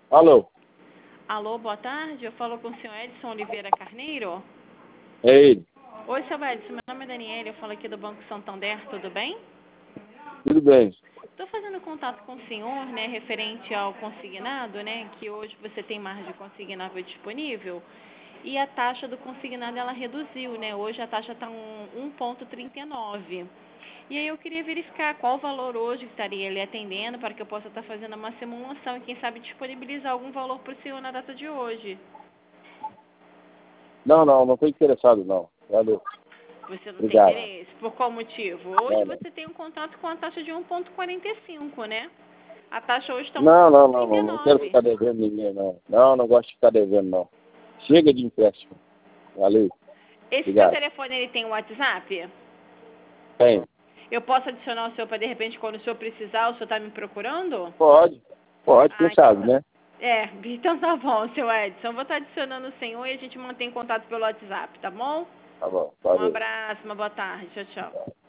Alô? Alô, boa tarde. Eu falo com o senhor Edson Oliveira Carneiro. É ele. Oi, seu Edson. Meu nome é Daniela. Eu falo aqui do Banco Santander. Tudo bem? Tudo bem? Estou fazendo contato com o senhor, né, referente ao consignado, né, que hoje você tem margem consignável disponível e a taxa do consignado ela reduziu, né? Hoje a taxa está 1,39. E aí eu queria verificar qual o valor hoje que estaria ele atendendo para que eu possa estar fazendo uma simulação e quem sabe disponibilizar algum valor para o senhor na data de hoje. Não estou interessado, não. Valeu. Você não tem Obrigado. interesse? Por qual motivo? Hoje Não, não. você tem um contrato com a taxa de 1,45, né? A taxa hoje está Não quero 1,39. ficar devendo ninguém, não. Não gosto de ficar devendo, não. Chega de empréstimo. Valeu. Esse seu Obrigado. telefone ele tem o WhatsApp? Tem. Eu posso adicionar o senhor para de repente quando o senhor precisar, o senhor está me procurando? Pode, quem Ah, então sabe, tá. né? Então tá bom, seu Edson. Eu vou estar adicionando o senhor e a gente mantém contato pelo WhatsApp, tá bom? Tá bom, Um valeu. abraço, uma boa tarde. Tchau, tchau.